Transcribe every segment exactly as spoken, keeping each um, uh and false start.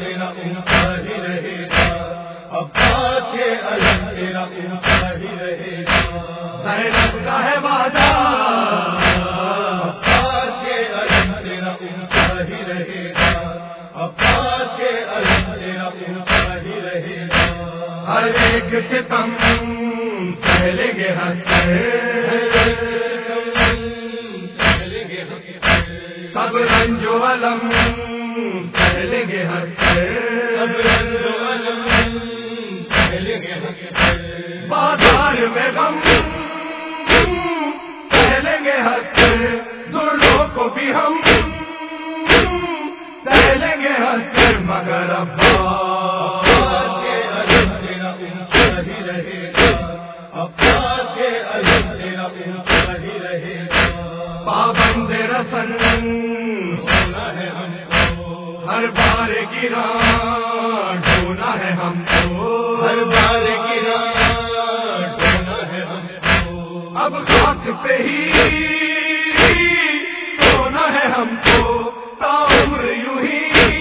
تیرا ان کا ہی رہے گا، عباس کے علم تیرا ان کا ہی رہے گا، زینب کا ہے وعدہ عباس کے علم تیرا ان کا ہی رہے گا، عباس کے علم تیرا ان کا ہی رہے گا، ہر ایک ستم سہ لیں گے ہنس کر، سب رنج و علم سہ لیں گے ہنس کر، بازار میں غم سہ لیں گے ہنس کر، ظلموں کو بھی ہم سہ لیں گے ہنس کر، مگر عباس کے علم تیرا ان کا ہی رہے گا، عباس کے علم تیرا ان کا ہی رہے گا، پابند رسن ہونا ہے ہم کو، ہر بار گرا ڈھونا ہے ہم کو، ہر بار گرا ڈھونا ہے ہم کو، اب خاک پہ ہی سونا ہے ہم کو، تاعمر یوں ہی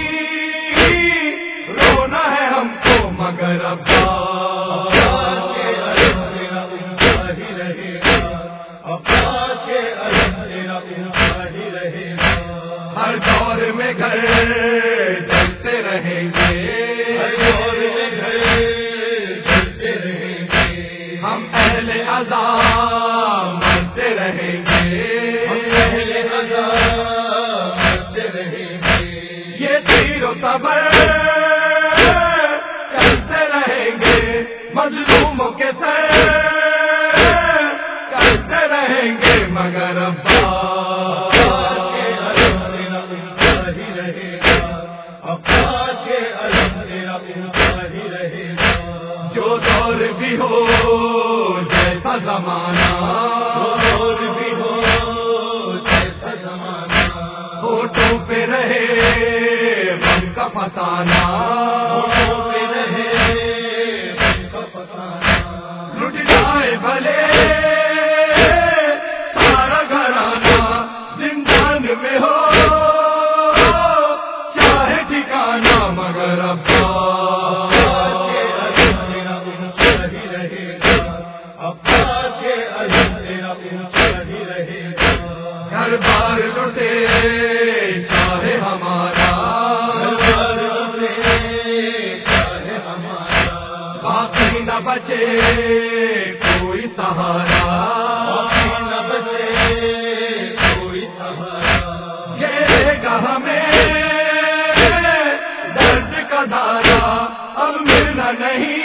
رونا ہے ہم کو، مگر عباس کے علم تیرا ان کا ہی رہے گا، عباس کے علم تیرا ان کا ہی رہے گا، ہر دور میں گھر چلتے رہیں گے، ہر دور میں گھر چلتے رہیں گے، ہم اہل عزا مرتے رہیں گے، ہم اہل عزا مرتے رہیں گے، یہ تیر و تبر چلتے رہیں گے، مظلوموں کے سر کرتے رہیں گے، مگر عباس کے علم تیرا ان کا ہی رہے گا، عباس کے علم تیرا ان کا ہی رہے گا، جو دور بھی ہو جیسا زمانہ، اور بھی ہو جیسا زمانہ، ہوٹوں پہ رہے غم کا فسانہ، ہوٹوں پہ رہے غم کا فسانہ، لٹ جائے بھلے سارا گھرانہ، زندان میں ہو چاہے ٹھکانہ، مگر عباس کے علم تیرا ان کا ہی رہے گا، عباس کے علم تیرا ان کا ہی رہے گا، ہر بار لٹے چاہے ہمارا، باقی نہ بچے کوئی سہارا، نہ بچے کوئی سہارا، گھیرے گا ہمیں درد کا دھارا، اب ملنا نہیں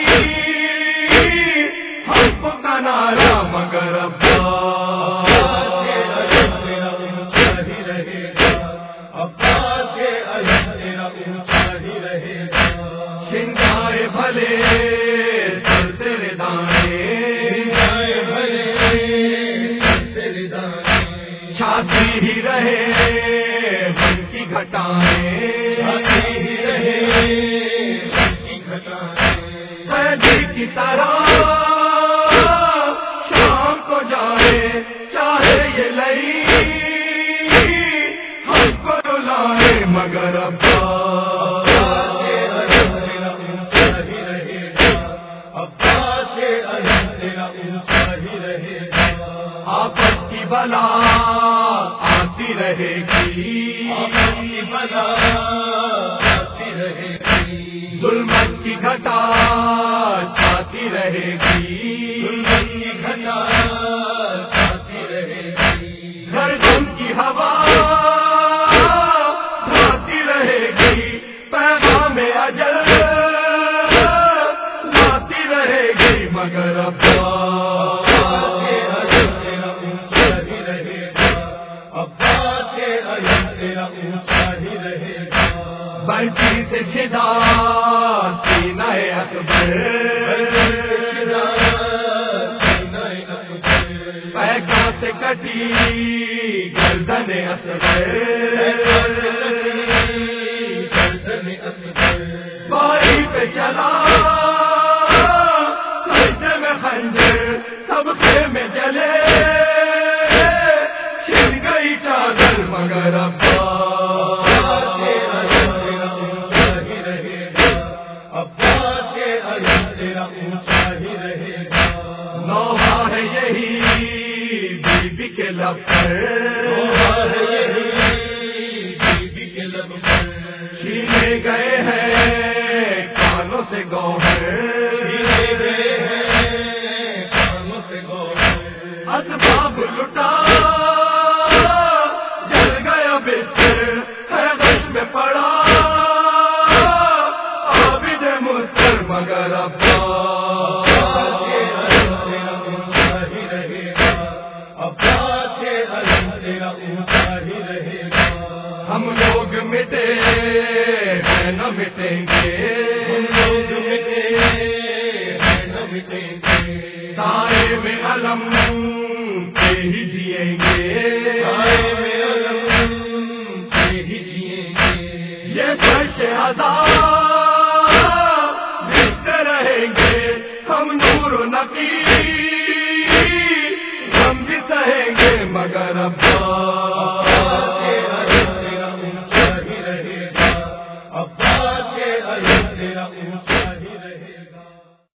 ہم کو کنارا، مگر عباس کے علم تیرا ان کا ہی رہے گا، عباس کے علم تیرا ان کا ہی رہے گا، شنگائے بھلے چل تیرے دانے، بھلے تیرے دانے، چھاتی ہی رہے من کی گھٹائیں، آتے ہی رہے ان کی گھٹائیں، قیدی کی طرح شام کو جائے، چاہے یہ لئی ہم کو رلائے، مگر عباس کے علم تیرا ان کا ہی رہے گا، عباس کے علم تیرا ان کا ہی رہے گا، آپس کی بلا آتی رہے گی، آپس کی بلا آتی رہے گی، ظلمت کی گھٹا چھاتی رہے گی، ظلمت کی گھٹا آتی رہے گی، گردن کی ہوا آتی رہے گی، پیغام اجل آتی رہے گی، مگر عباس کے علم تیرا ان کا ہی رہے گا، عباس کے علم تیرا ان کا ہی رہے گا، برچی سے چھدا سینہ اکبر، پیکا سے کٹی گردن اصغر، باری پہ چلا سجدے میں خنجر، سب خیمے جلے چھن گئی چادر، مگر عباس کے علم تیرا ان کا ہی رہے چھینے گئے ہیں کانوں سے گوہر، اسباب لٹا جل گیا بستر، ہے غش میں پڑا عابد مستر مگر عباس ہم لوگ مٹے ہیں نہ مٹیں گے، سائے میں علم پہ ہی جئیں گے، یہ فرش عذاب دیکھتے رہیں گے، ہم نور و نقی ہم بھی سہیں گے مگر عباس عباس کے علم تیرا اونچا